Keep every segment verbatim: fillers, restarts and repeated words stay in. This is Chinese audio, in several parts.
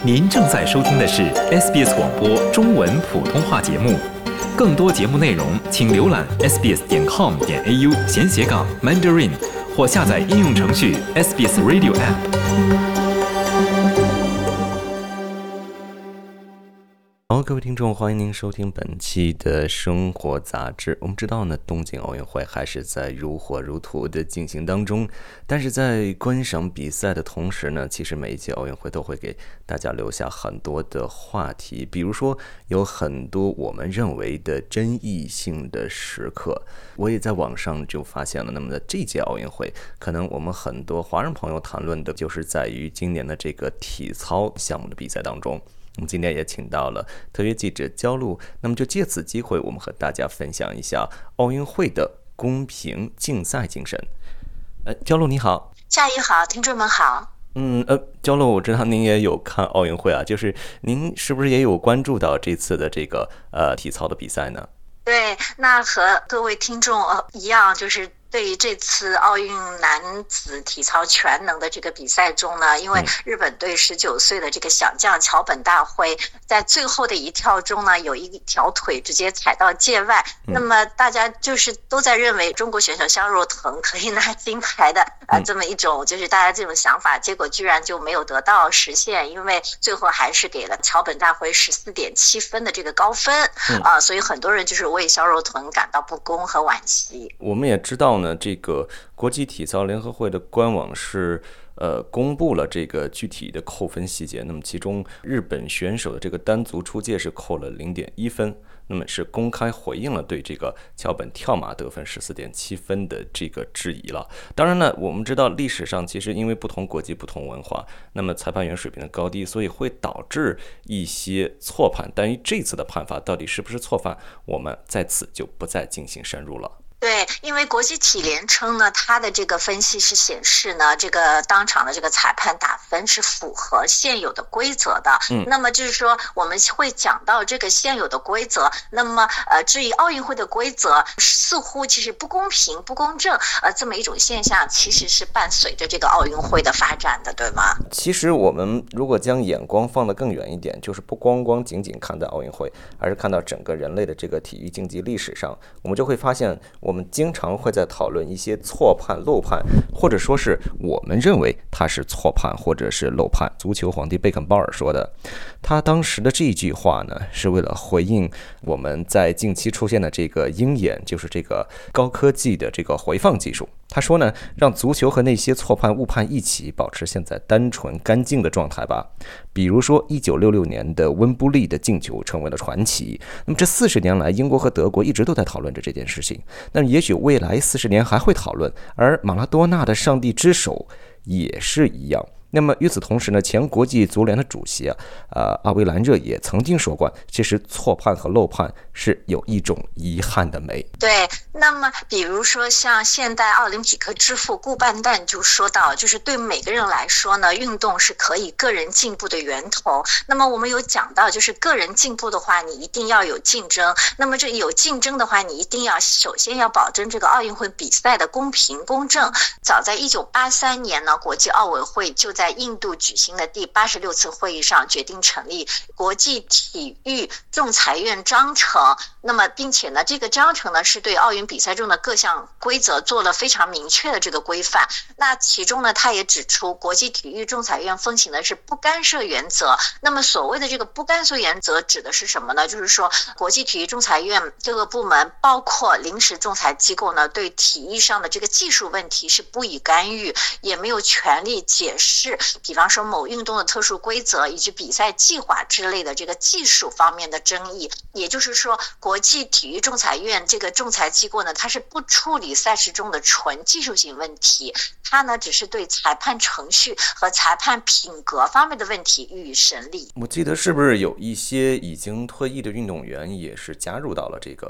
您正在收听的是 S B S 广播中文普通话节目，更多节目内容请浏览 s b s 点 com 点 a u 闲斜杠 Mandarin 或下载应用程序 S B S Radio App。 好，各位听众，欢迎您收听本期的生活杂志。我们知道呢，东京奥运会还是在如火如荼的进行当中，但是在观赏比赛的同时呢，其实每一届奥运会都会给大家留下很多的话题，比如说有很多我们认为的争议性的时刻。我也在网上就发现了，那么在这届奥运会，可能我们很多华人朋友谈论的就是在于今年的这个体操项目的比赛当中。我们今天也请到了特约记者焦露，那么就借此机会，我们和大家分享一下奥运会的公平竞赛精神。呃，焦露你好。 夏雨好，听众们好。 嗯，呃，焦露，我知道您也有看奥运会啊，就是您是不是也有关注到这次的这个呃体操的比赛呢？ 对，那和各位听众呃一样，就是对于这次奥运男子体操全能的这个比赛中呢，因为日本队十九岁的这个小将桥本大辉在最后的一跳中呢，有一条腿直接踩到界外，那么大家就是都在认为中国选手肖若腾可以拿金牌的啊、呃，这么一种就是大家这种想法，结果居然就没有得到实现，因为最后还是给了桥本大辉 十四点七 分的这个高分啊、呃，所以很多人就是为肖若腾感到不公和惋惜。 我们也知道呢，这个国际体操联合会的官网是呃公布了这个具体的扣分细节，那么其中日本选手的这个单足出界是扣了 零点一 分，那么是公开回应了对这个桥本跳马得分 十四点七 分的这个质疑了。当然呢，我们知道历史上其实因为不同国籍不同文化，那么裁判员水平的高低，所以会导致一些错判，但于这次的判罚到底是不是错判，我们在此就不再进行深入了。 对，因为国际体联称呢，它的这个分析是显示呢，这个当场的这个裁判打分是符合现有的规则的。嗯，那么就是说我们会讲到这个现有的规则，那么呃，至于奥运会的规则，似乎其实不公平、不公正，呃，这么一种现象，其实是伴随着这个奥运会的发展的，对吗？ 其实我们如果将眼光放得更远一点，就是不光光仅仅看待奥运会，而是看到整个人类的这个体育竞技历史上，我们就会发现我。我们经常会在讨论一些错判、漏判，或者说是我们认为它是错判或者是漏判。足球皇帝贝肯鲍尔说的，他当时的这一句话呢，是为了回应我们在近期出现的这个鹰眼，就是这个高科技的这个回放技术。他说呢，让足球和那些错判误判一起保持现在单纯干净的状态吧。比如说一九六六年的温布利的进球成为了传奇，那么这四十年来英国和德国一直都在讨论着这件事情，那么也许未来四十年还会讨论，而马拉多纳的上帝之手也是一样。那么与此同时呢，前国际足联的主席啊，呃，阿维兰热也曾经说过，其实错判和漏判是有一种遗憾的美。 对，那么比如说像现代奥林匹克之父顾半旦就说到，就是对每个人来说呢，运动是可以个人进步的源头。那么我们有讲到，就是个人进步的话，你一定要有竞争。那么这有竞争的话，你一定要首先要保证这个奥运会比赛的公平公正。早在一九八三年呢，国际奥委会就在在印度举行的第八十六次会议上决定成立国际体育仲裁院章程，那么并且呢，这个章程呢是对奥运比赛中的各项规则做了非常明确的这个规范。那其中呢，他也指出，国际体育仲裁院奉行的是不干涉原则。那么所谓的这个不干涉原则指的是什么呢？就是说，国际体育仲裁院各个部门，包括临时仲裁机构呢，对体育上的这个技术问题是不予干预，也没有权利解释。比方说某运动的特殊规则以及比赛计划之类的这个技术方面的争议，也就是说国际体育仲裁院这个仲裁机构呢，它是不处理赛事中的纯技术性问题，它呢只是对裁判程序和裁判品格方面的问题予以审理。 我记得是不是有一些已经退役的运动员也是加入到了这个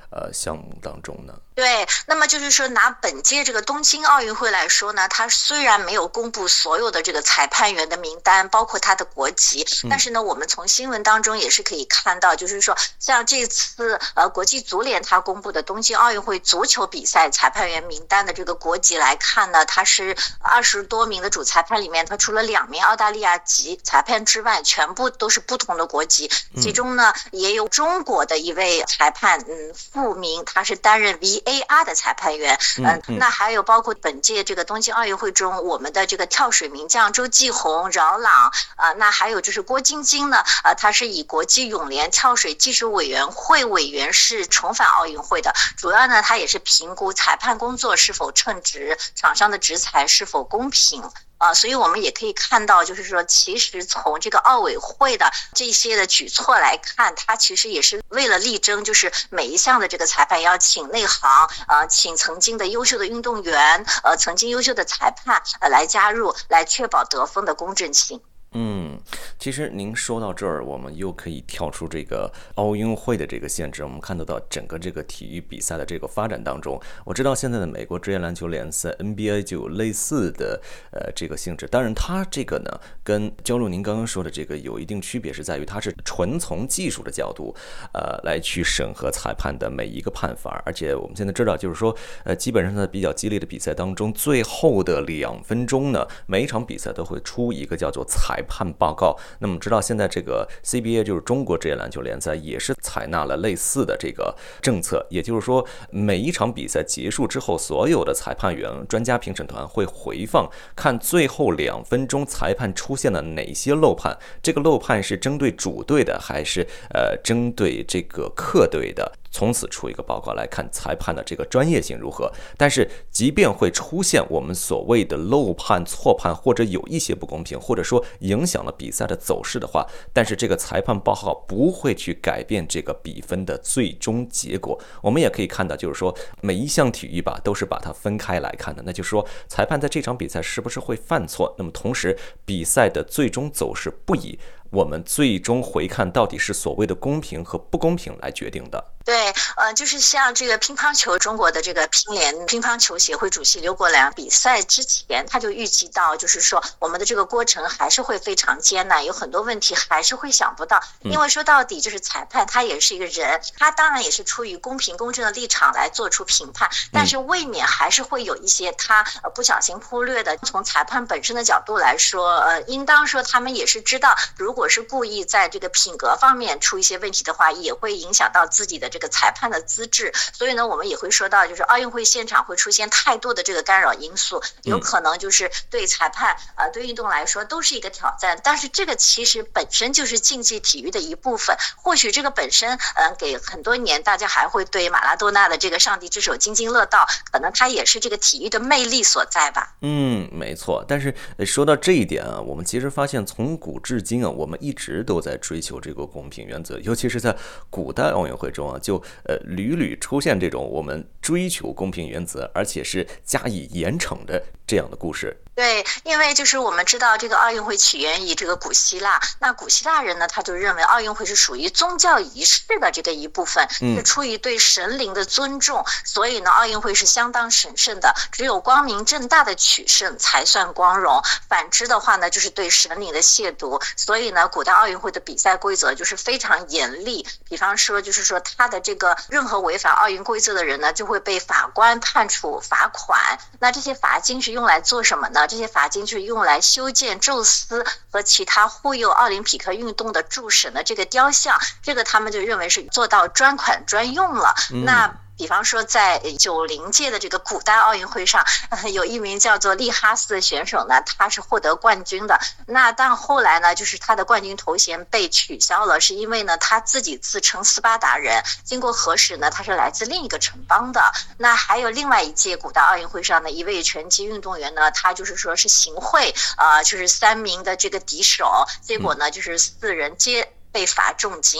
呃项目当中呢？ 对，那么就是说，拿本届这个东京奥运会来说呢，它虽然没有公布所有的这个裁判员的名单，包括他的国籍，但是呢，我们从新闻当中也是可以看到，就是说，像这次呃国际足联它公布的东京奥运会足球比赛裁判员名单的这个国籍来看呢，它是二十多名的主裁判里面，它除了两名澳大利亚籍裁判之外，全部都是不同的国籍，其中呢也有中国的一位裁判，嗯，傅明，他是担任 V A R 的裁判员，嗯，那还有包括本届这个东京奥运会中，我们的这个跳水名将周继红、饶朗，呃，那还有就是郭晶晶呢，呃，他是以国际泳联跳水技术委员会委员是重返奥运会的，主要呢，他也是评估裁判工作是否称职，场上的执裁是否公平。啊、呃，所以我们也可以看到，就是说，其实从这个奥委会的这些的举措来看，它其实也是为了力争，就是每一项的这个裁判要请内行，呃，请曾经的优秀的运动员，呃，曾经优秀的裁判，呃，来加入，来确保得分的公正性。 嗯，其实您说到这儿，我们又可以跳出这个奥运会的这个限制，我们看得到整个这个体育比赛的这个发展当中，我知道现在的美国职业篮球联赛 N B A 就有类似的呃这个性质，当然它这个呢跟焦露您刚刚说的这个有一定区别，是在于它是纯从技术的角度呃来去审核裁判的每一个判罚，而且我们现在知道就是说呃基本上在比较激烈的比赛当中，最后的两分钟呢，每一场比赛都会出一个叫做裁判报告。那么知道现在这个 C B A 就是中国职业篮球联赛也是采纳了类似的这个政策，也就是说每一场比赛结束之后，所有的裁判员专家评审团会回放看最后两分钟裁判出现了哪些漏判，这个漏判是针对主队的还是呃针对这个客队的，从此出一个报告来看裁判的这个专业性如何。但是即便会出现我们所谓的漏判、错判，或者有一些不公平，或者说影响了比赛的走势的话，但是这个裁判报告不会去改变这个比分的最终结果。我们也可以看到，就是说每一项体育吧都是把它分开来看的，那就是说裁判在这场比赛是不是会犯错，那么同时比赛的最终走势不以我们最终回看到底是所谓的公平和不公平来决定的。 对，呃，就是像这个乒乓球，中国的这个乒联乒乓球协会主席刘国梁比赛之前他就预计到，就是说我们的这个过程还是会非常艰难，有很多问题还是会想不到，因为说到底就是裁判他也是一个人，他当然也是出于公平公正的立场来做出评判，但是未免还是会有一些他呃不小心忽略的。从裁判本身的角度来说，呃，应当说他们也是知道，如果是故意在这个品格方面出一些问题的话，也会影响到自己的这个裁判的资质。所以呢，我们也会说到，就是奥运会现场会出现太多的这个干扰因素，有可能就是对裁判呃对运动来说都是一个挑战。但是这个其实本身就是竞技体育的一部分，或许这个本身嗯、呃、给很多年大家还会对马拉多纳的这个上帝之手津津乐道，可能它也是这个体育的魅力所在吧。 嗯，没错。但是说到这一点啊，我们其实发现从古至今啊，我们一直都在追求这个公平原则，尤其是在古代奥运会中啊，就呃屡屡出现这种我们追求公平原则，而且是加以严惩的这样的故事。 对，因为就是我们知道这个奥运会起源于这个古希腊，那古希腊人呢，他就认为奥运会是属于宗教仪式的这个一部分，是出于对神灵的尊重，所以呢，奥运会是相当神圣的，只有光明正大的取胜才算光荣，反之的话呢，就是对神灵的亵渎。所以呢，古代奥运会的比赛规则就是非常严厉，比方说就是说他的这个任何违反奥运规则的人呢，就会被法官判处罚款。那这些罚金是用来做什么呢？这些罚金是用来修建宙斯和其他护佑奥林匹克运动的诸神的这个雕像，这个他们就认为是做到专款专用了。嗯、那比方说在九零届的这个古代奥运会上，呃、有一名叫做利哈斯的选手呢，他是获得冠军的。那但后来呢，就是他的冠军头衔被取消了，是因为呢他自己自称斯巴达人，经过核实呢他是来自另一个城邦的。那还有另外一届古代奥运会上的一位拳击运动员呢，他就是说是行贿，呃，就是三名的这个敌手，结果呢就是四人皆被罚重金。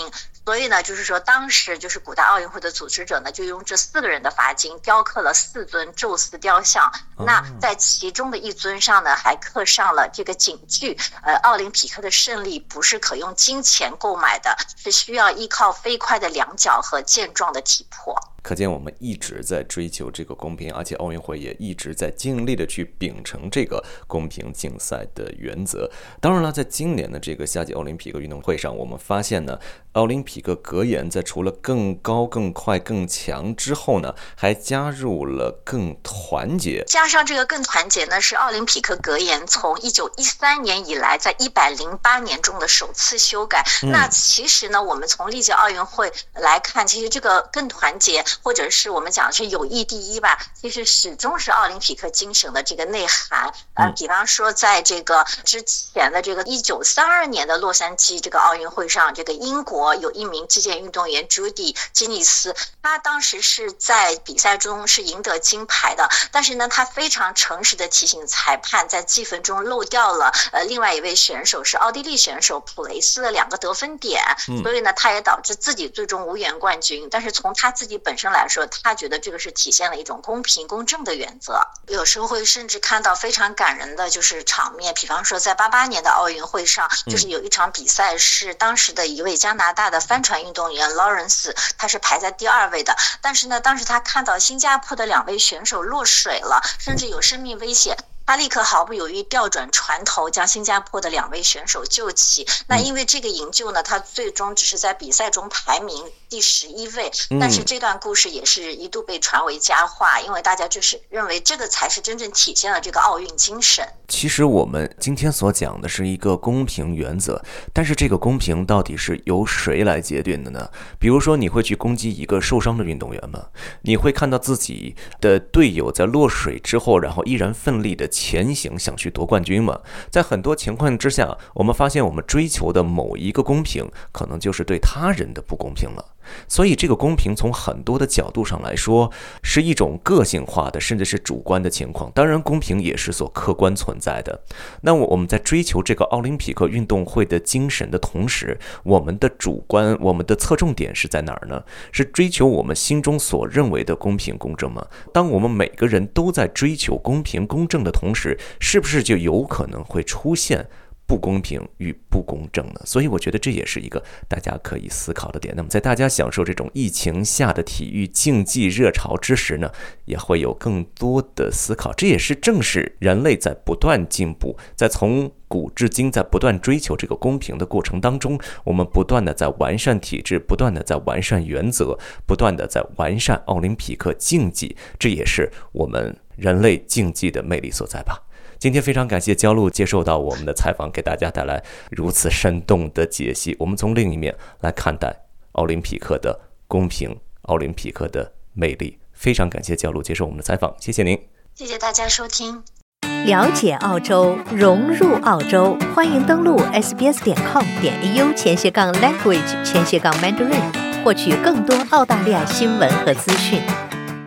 所以呢，就是说当时就是古代奥运会的组织者呢，就用这四个人的罚金雕刻了四尊宙斯雕像。那在其中的一尊上呢，还刻上了这个警句：呃，奥林匹克的胜利不是可用金钱购买的，是需要依靠飞快的两脚和健壮的体魄。 可见我们一直在追求这个公平，而且奥运会也一直在尽力的去秉承这个公平竞赛的原则。当然了，在今年的这个夏季奥林匹克运动会上，我们发现呢，奥林匹克格言在除了更高、更快、更强之后呢，还加入了更团结。 加上这个更团结呢，是奥林匹克格言从一九一三年以来，在一百零八年中的首次修改。嗯、那其实呢，我们从历届奥运会来看，其实这个更团结，或者是我们讲的是友谊第一吧，其实始终是奥林匹克精神的这个内涵。呃，比方说在这个之前的这个一九三二年的洛杉矶这个奥运会上，这个英国有一名击剑运动员 Judy 基尼斯，他当时是在比赛中是赢得金牌的，但是呢，他非常诚实的提醒裁判，在计分中漏掉了呃另外一位选手是奥地利选手普雷斯的两个得分点，所以呢，他也导致自己最终无缘冠军。但是从他自己本身来说，他觉得这个是体现了一种公平公正的原则。有时候会甚至看到非常感人的就是场面，比方说在八八年的奥运会上，就是有一场比赛是当时的一位加拿大的帆船运动员 Lawrence， 他是排在第二位的，但是呢，当时他看到新加坡的两位选手落水了，甚至有生命危险，他立刻毫不犹豫调转船头，将新加坡的两位选手救起。那因为这个营救呢，他最终只是在比赛中排名第十一位，但是这段故事也是一度被传为佳话，因为大家就是认为这个才是真正体现了这个奥运精神。 其实我们今天所讲的是一个公平原则，但是这个公平到底是由谁来决定的呢？比如说，你会去攻击一个受伤的运动员吗？你会看到自己的队友在落水之后，然后依然奋力的前行，想去夺冠军吗？在很多情况之下，我们发现我们追求的某一个公平，可能就是对他人的不公平了。所以这个公平从很多的角度上来说，是一种个性化的，甚至是主观的情况。当然，公平也是所客观存在的。那我们在追求这个奥林匹克运动会的精神的同时，我们的主观，我们的侧重点是在哪儿呢？是追求我们心中所认为的公平公正吗？当我们每个人都在追求公平公正的同时，是不是就有可能会出现不公平与不公正呢？所以我觉得这也是一个大家可以思考的点。那么在大家享受这种疫情下的体育竞技热潮之时呢，也会有更多的思考。这也是正是人类在不断进步，在从古至今在不断追求这个公平的过程当中，我们不断的在完善体制，不断的在完善原则，不断的在完善奥林匹克竞技，这也是我们人类竞技的魅力所在吧。今天非常感谢焦露接受到我们的采访，给大家带来如此生动的解析。我们从另一面来看待奥林匹克的公平，奥林匹克的魅力。非常感谢焦露接受我们的采访，谢谢您。 谢谢大家收听。 了解澳洲，融入澳洲，欢迎登录 s b s 点 com 点 a u 前斜杠 language 前斜杠 mandarin，获取更多澳大利亚新闻和资讯。